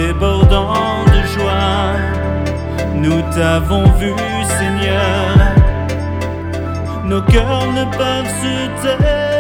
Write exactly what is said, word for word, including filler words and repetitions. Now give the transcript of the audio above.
débordant de joie. Nous t'avons vu, Seigneur, nos cœurs ne peuvent se taire.